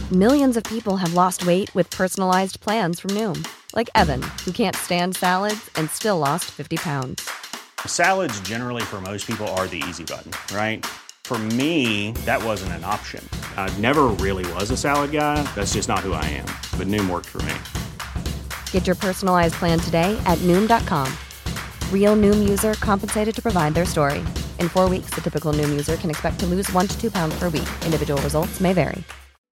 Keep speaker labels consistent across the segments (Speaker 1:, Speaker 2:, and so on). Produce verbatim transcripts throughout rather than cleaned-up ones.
Speaker 1: Millions of people have lost weight with personalized plans from Noom. Like Evan, who can't stand salads and still lost fifty pounds.
Speaker 2: Salads generally for most people are the easy button, right? For me, that wasn't an option. I never really was a salad guy. That's just not who I am. But Noom worked for me.
Speaker 1: Get your personalized plan today at Noom dot com. Real Noom user compensated to provide their story. In four weeks, the typical Noom user can expect to lose one to two pounds per week. Individual results may vary.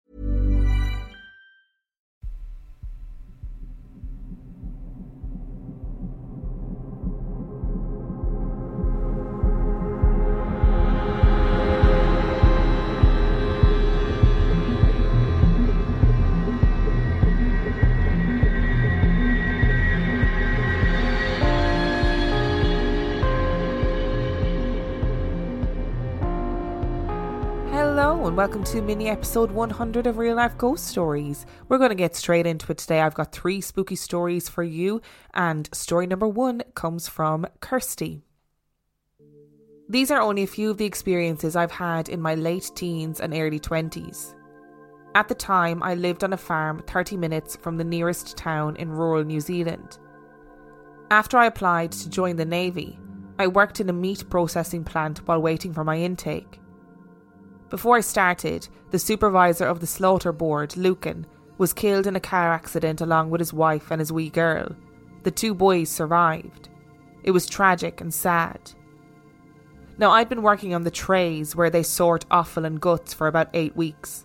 Speaker 3: Hello and welcome to mini episode one hundred of Real Life Ghost Stories. We're going to get straight into it today. I've got three spooky stories for you, and story number one comes from Kirsty. These are only a few of the experiences I've had in my late teens and early twenties. At the time, I lived on a farm thirty minutes from the nearest town in rural New Zealand. After I applied to join the Navy, I worked in a meat processing plant while waiting for my intake. Before I started, the supervisor of the slaughter board, Lucan, was killed in a car accident along with his wife and his wee girl. The two boys survived. It was tragic and sad. Now, I'd been working on the trays where they sort offal and guts for about eight weeks.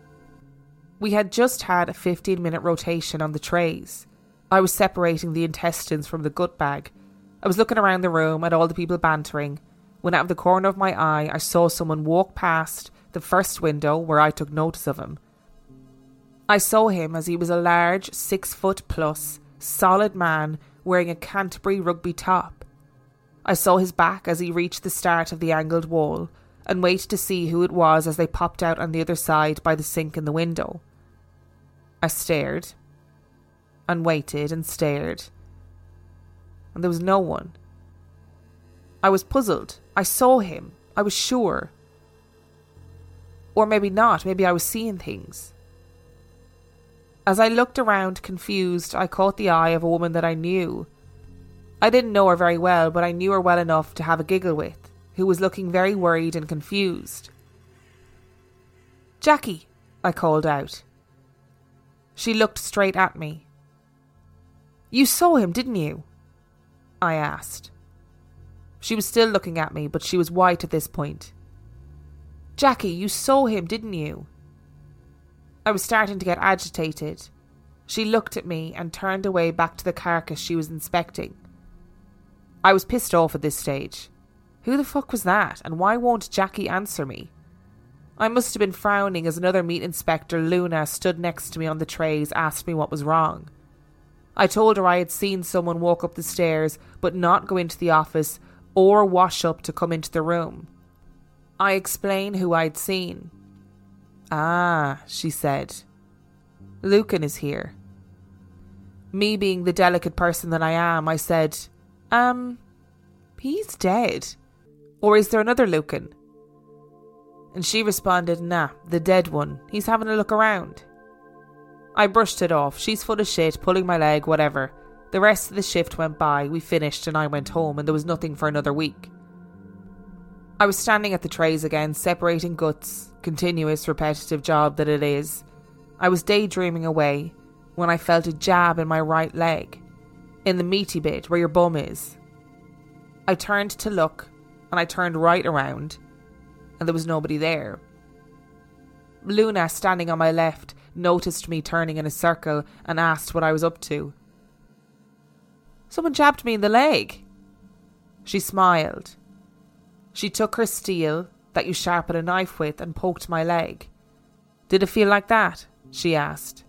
Speaker 3: We had just had a fifteen minute rotation on the trays. I was separating the intestines from the gut bag. I was looking around the room at all the people bantering, when out of the corner of my eye I saw someone walk past the first window where I took notice of him. I saw him as he was a large, six foot plus, solid man wearing a Canterbury rugby top. I saw his back as he reached the start of the angled wall and waited to see who it was as they popped out on the other side by the sink in the window. I stared and waited and stared, and there was no one. I was puzzled. I saw him. I was sure. Or maybe not. Maybe I was seeing things. As I looked around confused, I caught the eye of a woman that I knew. I didn't know her very well, but I knew her well enough to have a giggle with, who was looking very worried and confused. "Jackie," I called out. She looked straight at me. "You saw him, didn't you?" I asked. She was still looking at me, but she was white at this point. "Jackie, you saw him, didn't you?" I was starting to get agitated. She looked at me and turned away back to the carcass she was inspecting. I was pissed off at this stage. Who the fuck was that, and why won't Jackie answer me? I must have been frowning as another meat inspector, Luna, stood next to me on the trays, asked me what was wrong. I told her I had seen someone walk up the stairs but not go into the office or wash up to come into the room. I explained who I'd seen. "Ah," she said. "Lucan is here." Me being the delicate person that I am, I said, Um, he's dead. Or is there another Lucan?" And she responded, "Nah, the dead one. He's having a look around." I brushed it off. She's full of shit, pulling my leg, whatever. The rest of the shift went by, we finished and I went home, and there was nothing for another week. I was standing at the trays again, separating guts, continuous repetitive job that it is. I was daydreaming away when I felt a jab in my right leg, in the meaty bit where your bum is. I turned to look, and I turned right around, and there was nobody there. Luna, standing on my left, noticed me turning in a circle and asked what I was up to. "Someone jabbed me in the leg." She smiled. She took her steel, that you sharpen a knife with, and poked my leg. "Did it feel like that?" she asked.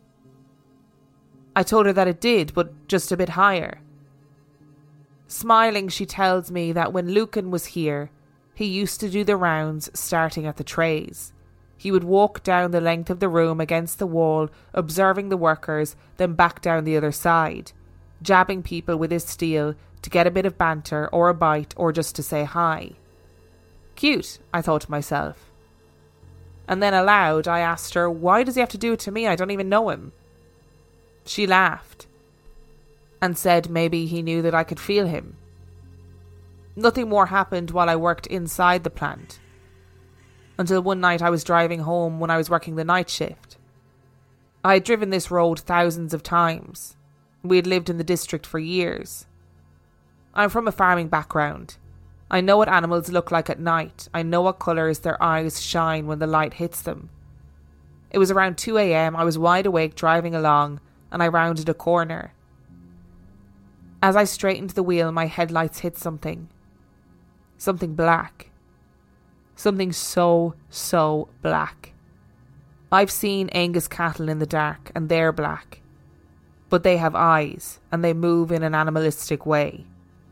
Speaker 3: I told her that it did, but just a bit higher. Smiling, she tells me that when Lucan was here, he used to do the rounds starting at the trays. He would walk down the length of the room against the wall, observing the workers, then back down the other side, jabbing people with his steel to get a bit of banter or a bite or just to say hi. Cute, I thought to myself. and then aloud I asked her, why does he have to do it to me? I don't even know him. She laughed and said maybe he knew that I could feel him. Nothing more happened while I worked inside the plant, until one night I was driving home when I was working the night shift. I had driven this road thousands of times. We had lived in the district for years. I'm from a farming background. I know what animals look like at night. I know what colours their eyes shine when the light hits them. It was around two a.m. I was wide awake driving along, and I rounded a corner. As I straightened the wheel, my headlights hit something. Something black. Something so, so black. I've seen Angus cattle in the dark, and they're black. But they have eyes, and they move in an animalistic way.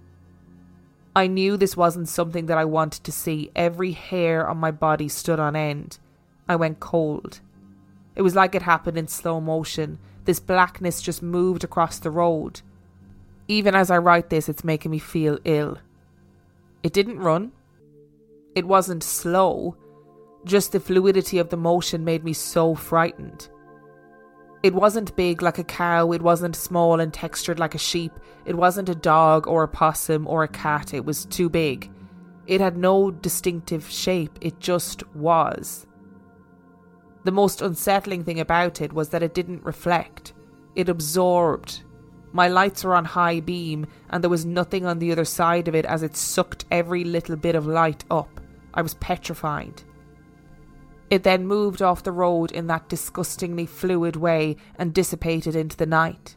Speaker 3: I knew this wasn't something that I wanted to see. Every hair on my body stood on end. I went cold. It was like it happened in slow motion. This blackness just moved across the road. Even as I write this, it's making me feel ill. It didn't run. It wasn't slow. Just the fluidity of the motion made me so frightened. It wasn't big like a cow. It wasn't small and textured like a sheep. It wasn't a dog or a possum or a cat. It was too big. It had no distinctive shape. It just was. The most unsettling thing about it was that it didn't reflect. It absorbed. My lights were on high beam, and there was nothing on the other side of it as it sucked every little bit of light up. I was petrified. It then moved off the road in that disgustingly fluid way and dissipated into the night.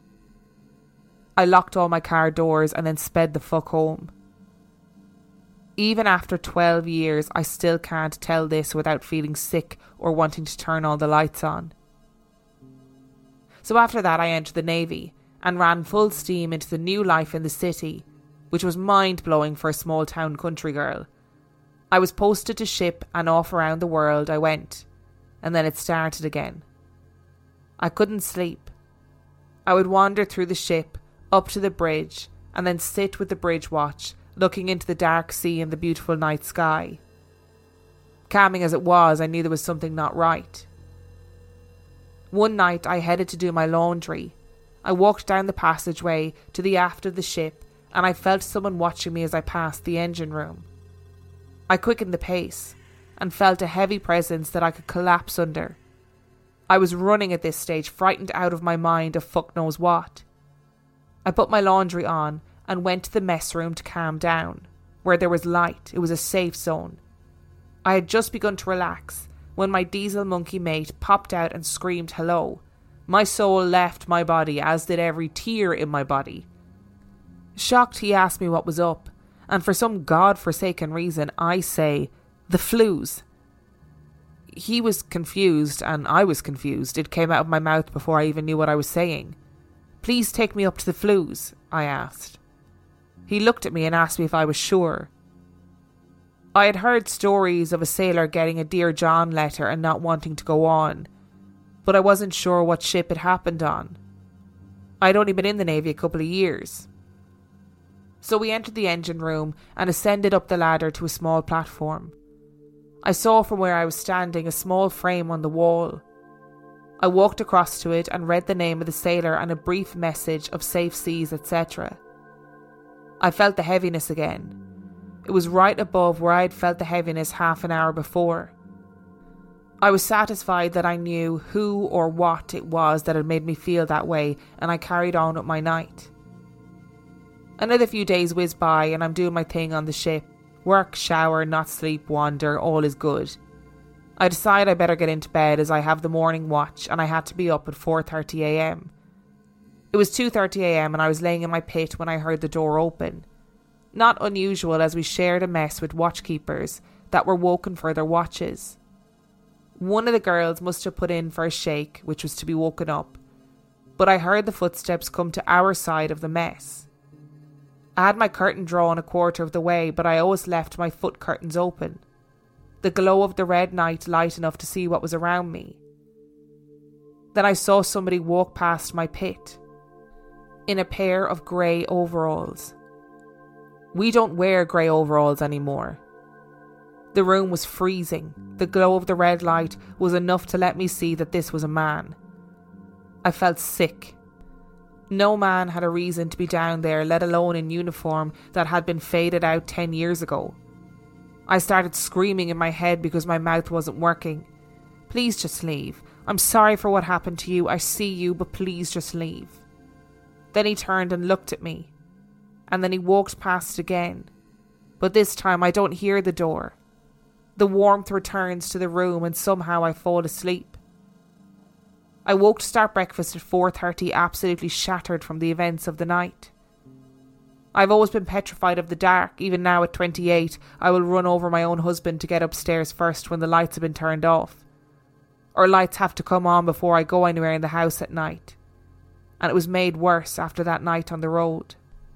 Speaker 3: I locked all my car doors and then sped the fuck home. Even after twelve years, I still can't tell this without feeling sick or wanting to turn all the lights on. So after that, I entered the Navy and ran full steam into the new life in the city, which was mind-blowing for a small-town country girl. I was posted to ship, and off around the world I went, and then it started again. I couldn't sleep. I would wander through the ship, up to the bridge, and then sit with the bridge watch, looking into the dark sea and the beautiful night sky. Calming as it was, I knew there was something not right. One night I headed to do my laundry. I walked down the passageway to the aft of the ship, and I felt someone watching me as I passed the engine room. I quickened the pace and felt a heavy presence that I could collapse under. I was running at this stage, frightened out of my mind of fuck knows what. I put my laundry on and went to the mess room to calm down, where there was light. It was a safe zone. I had just begun to relax when my diesel monkey mate popped out and screamed hello. My soul left my body, as did every tear in my body. Shocked, he asked me what was up, and for some god-forsaken reason, I say, the flues. He was confused, and I was confused. It came out of my mouth before I even knew what I was saying. Please take me up to the flues, I asked. He looked at me and asked me if I was sure. I had heard stories of a sailor getting a Dear John letter and not wanting to go on, but I wasn't sure what ship it happened on. I'd only been in the Navy a couple of years. So we entered the engine room and ascended up the ladder to a small platform. I saw from where I was standing a small frame on the wall. I walked across to it and read the name of the sailor and a brief message of safe seas, et cetera. I felt the heaviness again. It was right above where I had felt the heaviness half an hour before. I was satisfied that I knew who or what it was that had made me feel that way, and I carried on with my night. Another few days whiz by and I'm doing my thing on the ship. Work, shower, not sleep, wander, all is good. I decide I better get into bed as I have the morning watch and I had to be up at four thirty a.m. It was two thirty a.m. and I was laying in my pit when I heard the door open. Not unusual, as we shared a mess with watchkeepers that were woken for their watches. One of the girls must have put in for a shake, which was to be woken up, but I heard the footsteps come to our side of the mess. I had my curtain drawn a quarter of the way, but I always left my foot curtains open. The glow of the red night light enough to see what was around me. Then I saw somebody walk past my pit, in a pair of grey overalls. We don't wear grey overalls anymore. The room was freezing. The glow of the red light was enough to let me see that this was a man. I felt sick. No man had a reason to be down there, let alone in uniform that had been faded out ten years ago. I started screaming in my head because my mouth wasn't working. Please just leave. I'm sorry for what happened to you. I see you, but please just leave. Then he turned and looked at me. And then he walked past again. But this time I don't hear the door. The warmth returns to the room and somehow I fall asleep. I woke to start breakfast at four thirty, absolutely shattered from the events of the night. I've always been petrified of the dark. Even now at twenty-eight, I will run over my own husband to get upstairs first when the lights have been turned off. Or lights have to come on before I go anywhere in the house at night. And it was made worse after that night on the road.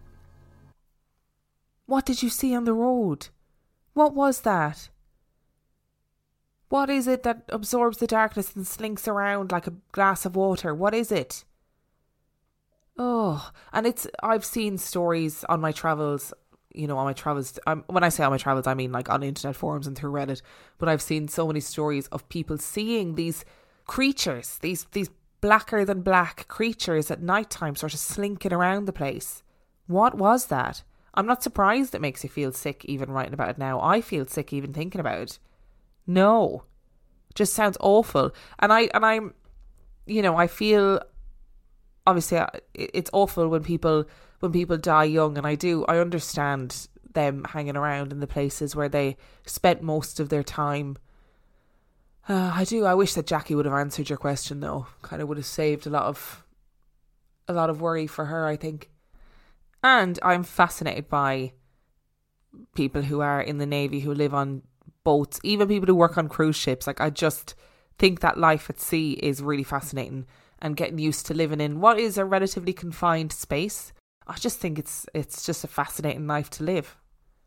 Speaker 3: What did you see on the road? What was that? What is it that absorbs the darkness and slinks around like a glass of water? What is it? Oh, and it's, I've seen stories on my travels, you know, on my travels. Um, when I say on my travels, I mean like on internet forums and through Reddit. But I've seen so many stories of people seeing these creatures, these these blacker than black creatures at nighttime sort of slinking around the place. What was that? I'm not surprised it makes you feel sick even writing about it now. I feel sick even thinking about it. No, just sounds awful. And I and I'm, you know, I feel obviously it's awful when people when people die young, and I do I understand them hanging around in the places where they spent most of their time. Uh, I do. I wish that Jackie would have answered your question though. Kind of would have saved a lot of a lot of worry for her, I think. And I'm fascinated by people who are in the Navy who live on boats, even people who work on cruise ships. Like, I just think that life at sea is really fascinating, and getting used to living in what is a relatively confined space. I just think it's it's just a fascinating life to live.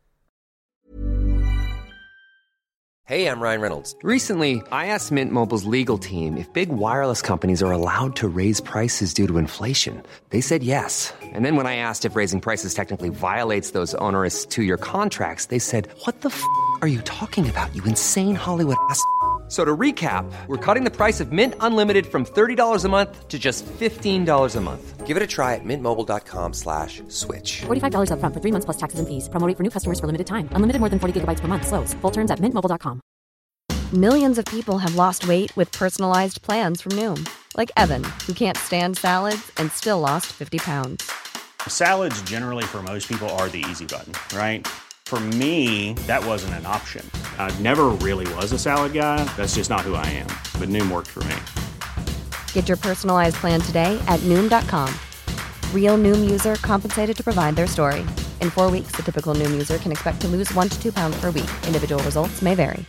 Speaker 4: Hey, I'm Ryan Reynolds. Recently, I asked Mint Mobile's legal team if big wireless companies are allowed to raise prices due to inflation. They said yes. And then when I asked if raising prices technically violates those onerous two-year contracts, they said, "What the f*** are you talking about, you insane Hollywood ass f- So to recap, we're cutting the price of Mint Unlimited from thirty dollars a month to just fifteen dollars a month. Give it a try at mintmobile.com slash switch.
Speaker 5: forty-five dollars up front for three months plus taxes and fees. Promo rate for new customers for limited time. Unlimited more than forty gigabytes per month. Slows full terms at mint mobile dot com.
Speaker 1: Millions of people have lost weight with personalized plans from Noom. Like Evan, who can't stand salads and still lost fifty pounds.
Speaker 2: Salads generally for most people are the easy button, right? For me, that wasn't an option. I never really was a salad guy. That's just not who I am. But Noom worked for me.
Speaker 1: Get your personalized plan today at Noom dot com. Real Noom user compensated to provide their story. In four weeks, the typical Noom user can expect to lose one to two pounds per week. Individual results may vary.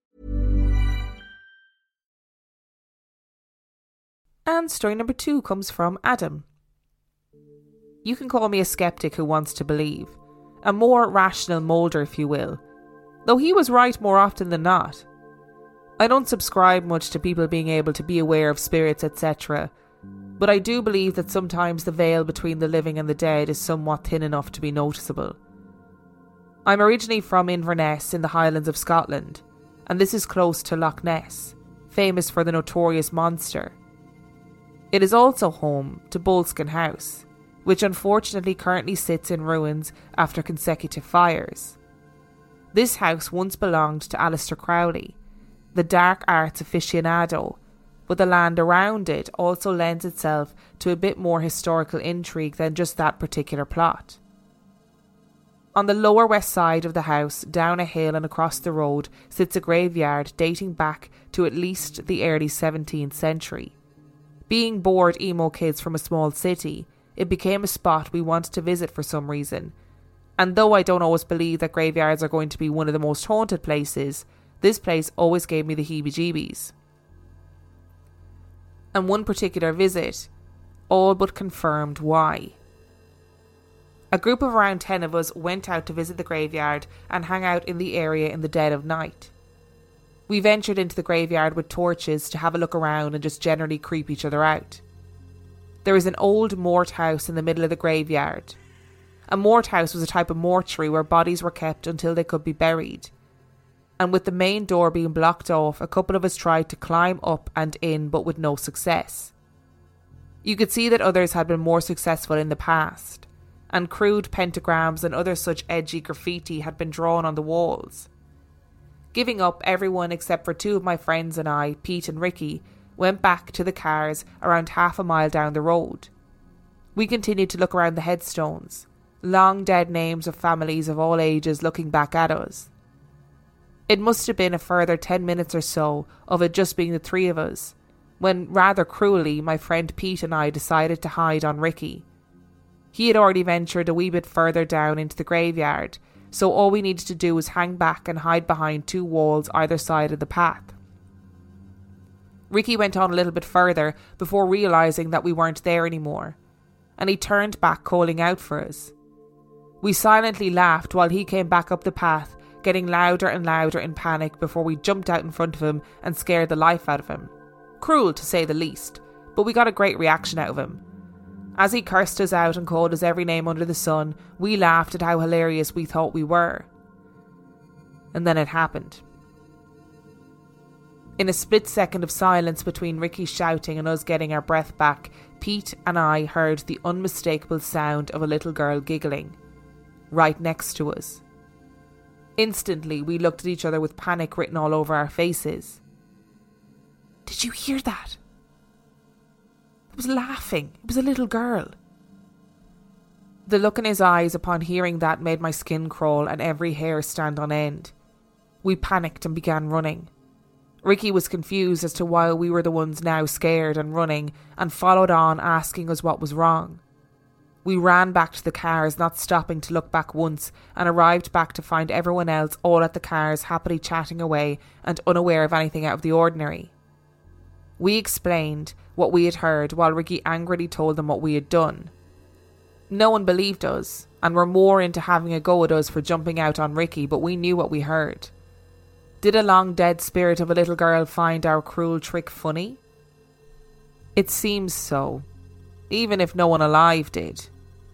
Speaker 3: And story number two comes from Adam. You can call me a skeptic who wants to believe. A more rational moulder, if you will. Though he was right more often than not. I don't subscribe much to people being able to be aware of spirits, et cetera. But I do believe that sometimes the veil between the living and the dead is somewhat thin enough to be noticeable. I'm originally from Inverness in the Highlands of Scotland, and this is close to Loch Ness, famous for the notorious monster. It is also home to Boleskine House, which unfortunately currently sits in ruins after consecutive fires. This house once belonged to Aleister Crowley, the dark arts aficionado, but the land around it also lends itself to a bit more historical intrigue than just that particular plot. On the lower west side of the house, down a hill and across the road, sits a graveyard dating back to at least the early seventeenth century. Being bored emo kids from a small city, it became a spot we wanted to visit for some reason. And though I don't always believe that graveyards are going to be one of the most haunted places, this place always gave me the heebie-jeebies. And one particular visit all but confirmed why. A group of around ten of us went out to visit the graveyard and hang out in the area in the dead of night. We ventured into the graveyard with torches to have a look around and just generally creep each other out. There is an old mort house in the middle of the graveyard. A mort house was a type of mortuary where bodies were kept until they could be buried. and with the main door being blocked off, a couple of us tried to climb up and in, but with no success. You could see that others had been more successful in the past, and crude pentagrams and other such edgy graffiti had been drawn on the walls. Giving up, everyone except for two of my friends and I, Pete and Ricky, went back to the cars around half a mile down the road. We continued to look around the headstones, long dead names of families of all ages looking back at us. It must have been a further ten minutes or so of it just being the three of us, when rather cruelly my friend Pete and I decided to hide on Ricky. He had already ventured a wee bit further down into the graveyard, so all we needed to do was hang back and hide behind two walls either side of the path. Ricky went on a little bit further before realising that we weren't there anymore, and he turned back calling out for us. We silently laughed while he came back up the path, getting louder and louder in panic before we jumped out in front of him and scared the life out of him. Cruel to say the least, but we got a great reaction out of him. As he cursed us out and called us every name under the sun, we laughed at how hilarious we thought we were. And then it happened. In a split second of silence between Ricky shouting and us getting our breath back, Pete and I heard the unmistakable sound of a little girl giggling, right next to us. Instantly, we looked at each other with panic written all over our faces. "Did you hear that?" It was laughing. It was a little girl. The look in his eyes upon hearing that made my skin crawl and every hair stand on end. We panicked and began running. Ricky was confused as to why we were the ones now scared and running, and followed on asking us what was wrong. We ran back to the cars, not stopping to look back once, and arrived back to find everyone else all at the cars happily chatting away and unaware of anything out of the ordinary. We explained what we had heard while Ricky angrily told them what we had done. No one believed us and were more into having a go at us for jumping out on Ricky, but we knew what we heard. Did a long dead spirit of a little girl find our cruel trick funny? It seems so, even if no one alive did.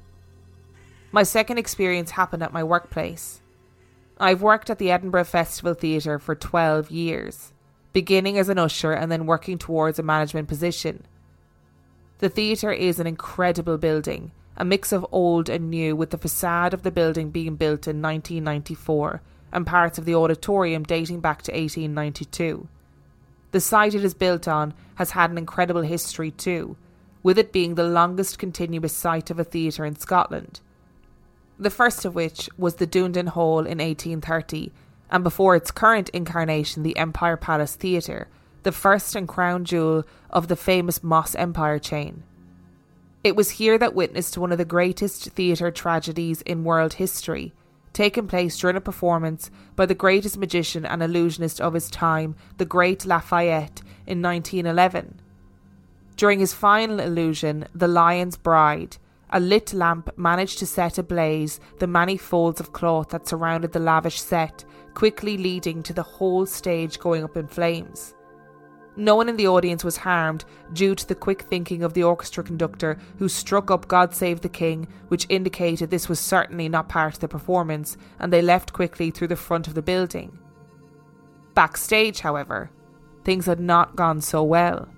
Speaker 3: My second experience happened at my workplace. I've worked at the Edinburgh Festival Theatre for twelve years, beginning as an usher and then working towards a management position. The theatre is an incredible building, a mix of old and new, with the facade of the building being built in nineteen ninety-four and parts of the auditorium dating back to eighteen ninety-two. The site it is built on has had an incredible history too, with it being the longest continuous site of a theatre in Scotland. The first of which was the Dundon Hall in eighteen thirty, and before its current incarnation the Empire Palace Theatre, the first and crown jewel of the famous Moss Empire chain. It was here that witnessed one of the greatest theatre tragedies in world history, taken place during a performance by the greatest magician and illusionist of his time, the great Lafayette, in nineteen eleven. During his final illusion, The Lion's Bride, a lit lamp managed to set ablaze the many folds of cloth that surrounded the lavish set, quickly leading to the whole stage going up in flames. No one in the audience was harmed due to the quick thinking of the orchestra conductor, who struck up God Save the King, which indicated this was certainly not part of the performance, and they left quickly through the front of the building. Backstage, however, things had not gone so well.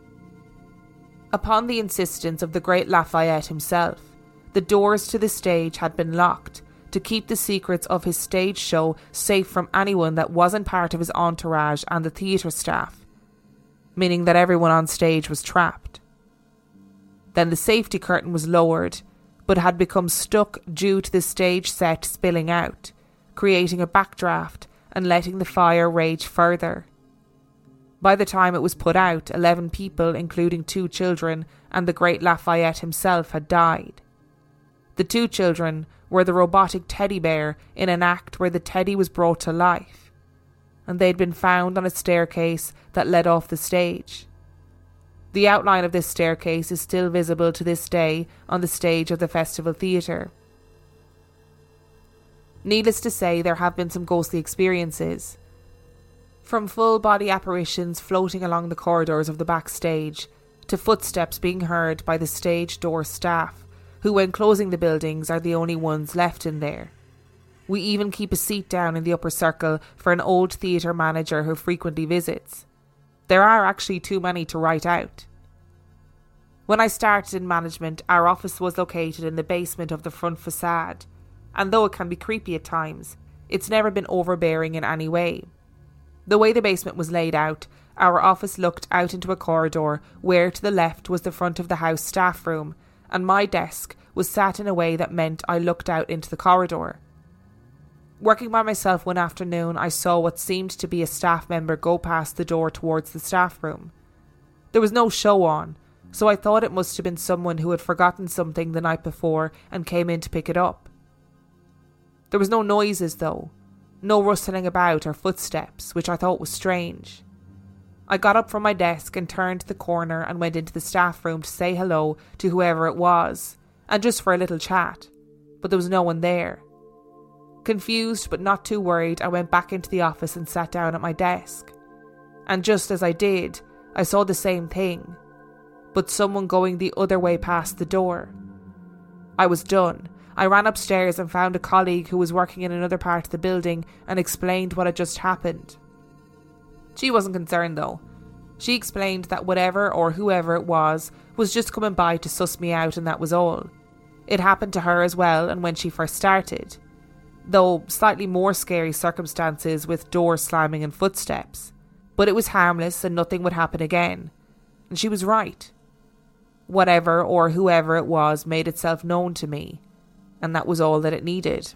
Speaker 3: Upon the insistence of the great Lafayette himself, the doors to the stage had been locked to keep the secrets of his stage show safe from anyone that wasn't part of his entourage and the theatre staff, meaning that everyone on stage was trapped. Then the safety curtain was lowered, but had become stuck due to the stage set spilling out, creating a backdraft and letting the fire rage further. By the time it was put out, eleven people, including two children and the great Lafayette himself, had died. The two children were the robotic teddy bear in an act where the teddy was brought to life, and they'd been found on a staircase that led off the stage. The outline of this staircase is still visible to this day on the stage of the Festival Theatre. Needless to say, there have been some ghostly experiences, from full-body apparitions floating along the corridors of the backstage, to footsteps being heard by the stage door staff, who when closing the buildings are the only ones left in there. We even keep a seat down in the upper circle for an old theatre manager who frequently visits. There are actually too many to write out. When I started in management, our office was located in the basement of the front facade, and though it can be creepy at times, it's never been overbearing in any way. The way the basement was laid out, our office looked out into a corridor where to the left was the front of the house staff room, and my desk was sat in a way that meant I looked out into the corridor. Working by myself one afternoon, I saw what seemed to be a staff member go past the door towards the staff room. There was no show on, so I thought it must have been someone who had forgotten something the night before and came in to pick it up. There was no noises though, no rustling about or footsteps, which I thought was strange. I got up from my desk and turned the corner and went into the staff room to say hello to whoever it was, and just for a little chat, but there was no one there. Confused but not too worried, I went back into the office and sat down at my desk. And just as I did, I saw the same thing, but someone going the other way past the door. I was done. I ran upstairs and found a colleague who was working in another part of the building and explained what had just happened. She wasn't concerned though. She explained that whatever or whoever it was was just coming by to suss me out, and that was all. It happened to her as well, and when she first started. Though slightly more scary circumstances with doors slamming and footsteps. But it was harmless and nothing would happen again. And she was right. Whatever or whoever it was made itself known to me, and that was all that it needed.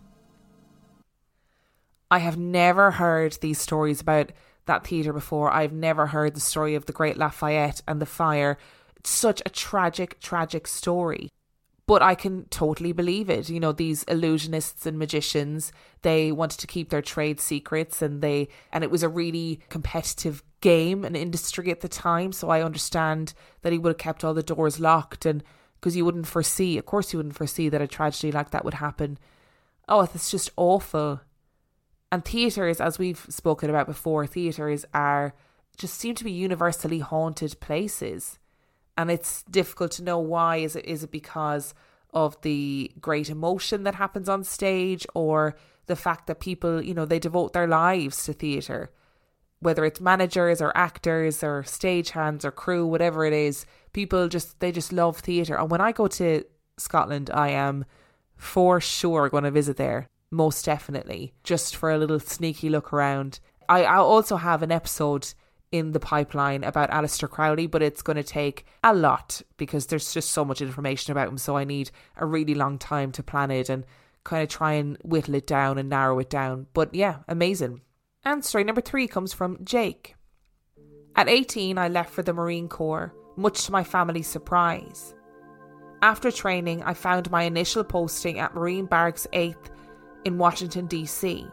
Speaker 3: I have never heard these stories about that theatre before. I've never heard the story of the Great Lafayette and the fire. It's such a tragic, tragic story. But I can totally believe it. You know, these illusionists and magicians, they wanted to keep their trade secrets, and they and it was a really competitive game and industry at the time. So I understand that he would have kept all the doors locked, and because you wouldn't foresee, of course you wouldn't foresee that a tragedy like that would happen. Oh, it's just awful. And theatres, as we've spoken about before, theatres are just seem to be universally haunted places. And it's difficult to know why. Is it is it because of the great emotion that happens on stage, or the fact that people, you know, they devote their lives to theatre? Whether it's managers or actors or stagehands or crew, whatever it is, people just, they just love theatre. And when I go to Scotland, I am for sure going to visit there. Most definitely. Just for a little sneaky look around. I, I also have an episode in the pipeline about Aleister Crowley, but it's going to take a lot because there's just so much information about him, so I need a really long time to plan it and kind of try and whittle it down and narrow it down. But yeah, amazing. And story number three comes from Jake. At eighteen, I left for the Marine Corps, much to my family's surprise. After training, I found my initial posting at Marine Barracks eighth in Washington, D C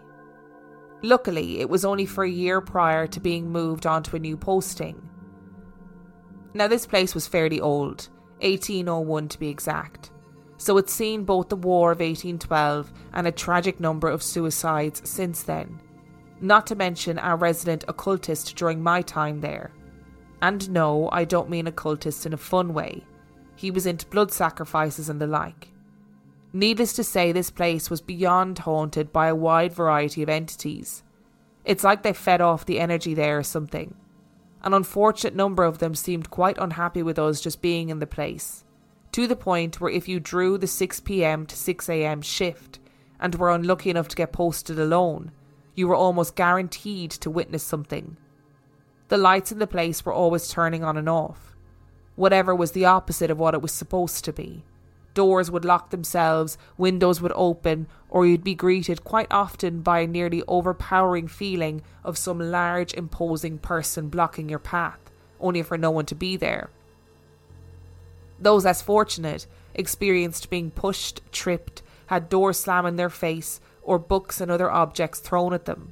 Speaker 3: Luckily, it was only for a year prior to being moved on to a new posting. Now, this place was fairly old, eighteen oh one to be exact, so it's seen both the War of eighteen twelve and a tragic number of suicides since then, not to mention our resident occultist during my time there. And no, I don't mean occultist in a fun way. He was into blood sacrifices and the like. Needless to say, this place was beyond haunted by a wide variety of entities. It's like they fed off the energy there or something. An unfortunate number of them seemed quite unhappy with us just being in the place, to the point where if you drew the six p.m. to six a.m. shift and were unlucky enough to get posted alone, you were almost guaranteed to witness something. The lights in the place were always turning on and off, whatever was the opposite of what it was supposed to be. Doors would lock themselves, windows would open, or you'd be greeted quite often by a nearly overpowering feeling of some large, imposing person blocking your path, only for no one to be there. Those less fortunate experienced being pushed, tripped, had doors slam in their face, or books and other objects thrown at them.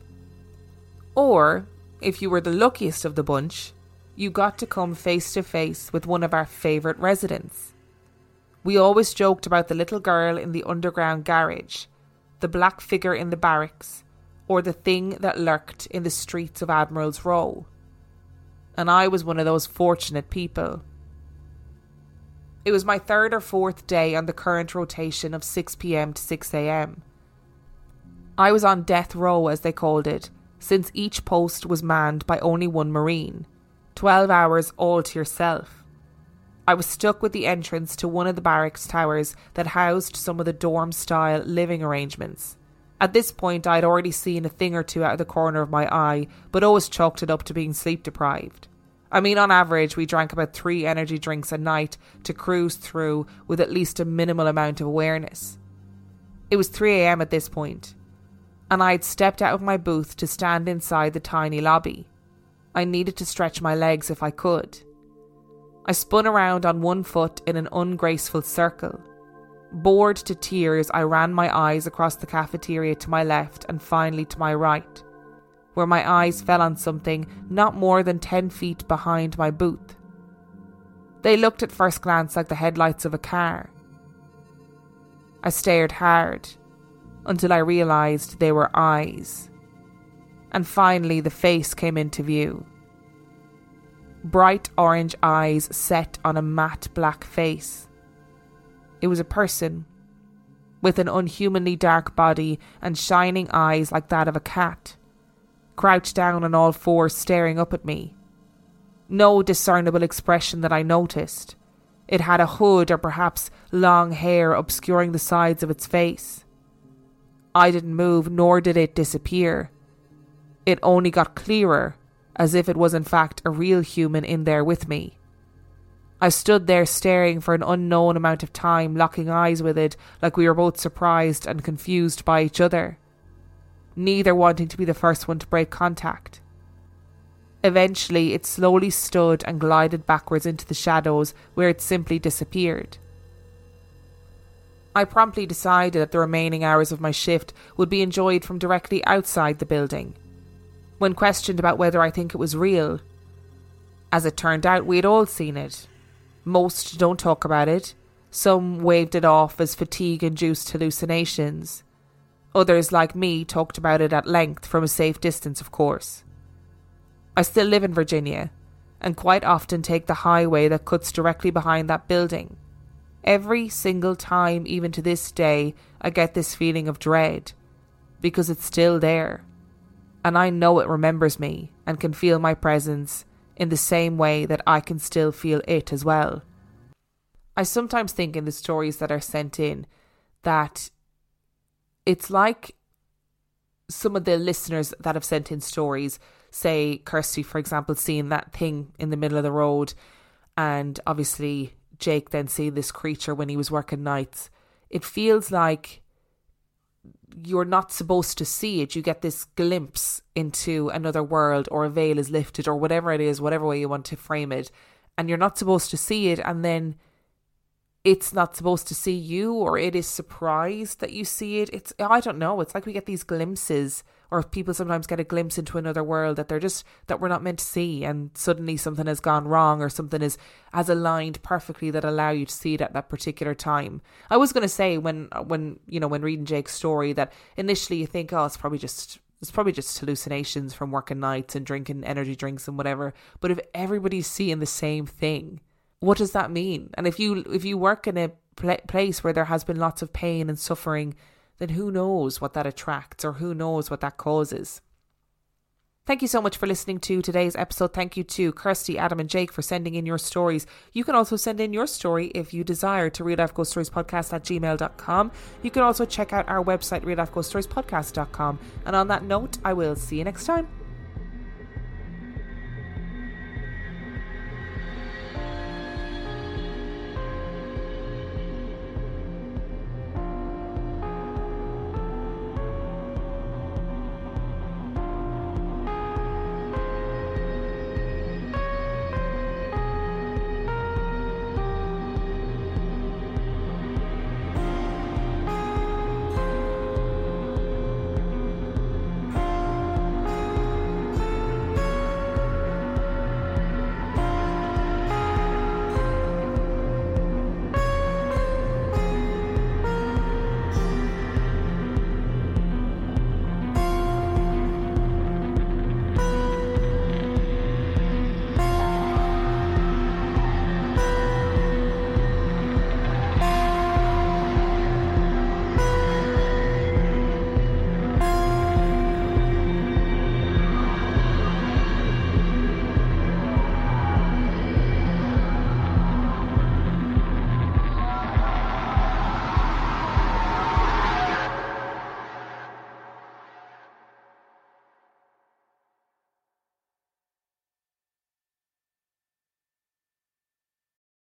Speaker 3: Or, if you were the luckiest of the bunch, you got to come face to face with one of our favourite residents. We always joked about the little girl in the underground garage, the black figure in the barracks, or the thing that lurked in the streets of Admiral's Row. And I was one of those fortunate people. It was my third or fourth day on the current rotation of six p.m. to six a.m. I was on death row, as they called it, since each post was manned by only one Marine. Twelve hours all to yourself. I was stuck with the entrance to one of the barracks towers that housed some of the dorm-style living arrangements. At this point, I'd already seen a thing or two out of the corner of my eye, but always chalked it up to being sleep-deprived. I mean, on average, we drank about three energy drinks a night to cruise through with at least a minimal amount of awareness. It was three a.m. at this point, and I had stepped out of my booth to stand inside the tiny lobby. I needed to stretch my legs if I could. I spun around on one foot in an ungraceful circle. Bored to tears, I ran my eyes across the cafeteria to my left and finally to my right, where my eyes fell on something not more than ten feet behind my booth. They looked at first glance like the headlights of a car. I stared hard until I realised they were eyes. And finally the face came into view. Bright orange eyes set on a matte black face. It was a person, with an unhumanly dark body and shining eyes like that of a cat, crouched down on all fours staring up at me. No discernible expression that I noticed. It had a hood or perhaps long hair obscuring the sides of its face. I didn't move, nor did it disappear. It only got clearer, as if it was in fact a real human in there with me. I stood there staring for an unknown amount of time, locking eyes with it like we were both surprised and confused by each other, neither wanting to be the first one to break contact. Eventually it slowly stood and glided backwards into the shadows, where it simply disappeared. I promptly decided that the remaining hours of my shift would be enjoyed from directly outside the building. When questioned about whether I think it was real, as it turned out, we had all seen it. Most don't talk about it. Some waved it off as fatigue-induced hallucinations. Others, like me, talked about it at length, from a safe distance, of course. I still live in Virginia, and quite often take the highway that cuts directly behind that building. Every single time, even to this day, I get this feeling of dread, because it's still there. And I know it remembers me and can feel my presence in the same way that I can still feel it as well. I sometimes think in the stories that are sent in that it's like some of the listeners that have sent in stories, say Kirsty, for example, seeing that thing in the middle of the road, and obviously Jake then seeing this creature when he was working nights. It feels like you're not supposed to see it. You get this glimpse into another world, or a veil is lifted, or whatever it is, whatever way you want to frame it, and you're not supposed to see it, and then it's not supposed to see you, or it is surprised that you see it. It's, I don't know, it's like we get these glimpses, or people sometimes get a glimpse into another world that they're just, that we're not meant to see, and suddenly something has gone wrong, or something is has aligned perfectly that allow you to see it at that particular time. I was going to say when when you know when reading Jake's story that initially you think, oh, it's probably just it's probably just hallucinations from working nights and drinking energy drinks and whatever. But if everybody's seeing the same thing, what does that mean? And if you if you work in a pl- place where there has been lots of pain and suffering, then who knows what that attracts, or who knows what that causes. Thank you so much for listening to today's episode. Thank you to Kirsty, Adam and Jake for sending in your stories. You can also send in your story if you desire to real life ghost stories podcast at gmail dot com. You can also check out our website, real life ghost stories podcast dot com. And on that note, I will see you next time.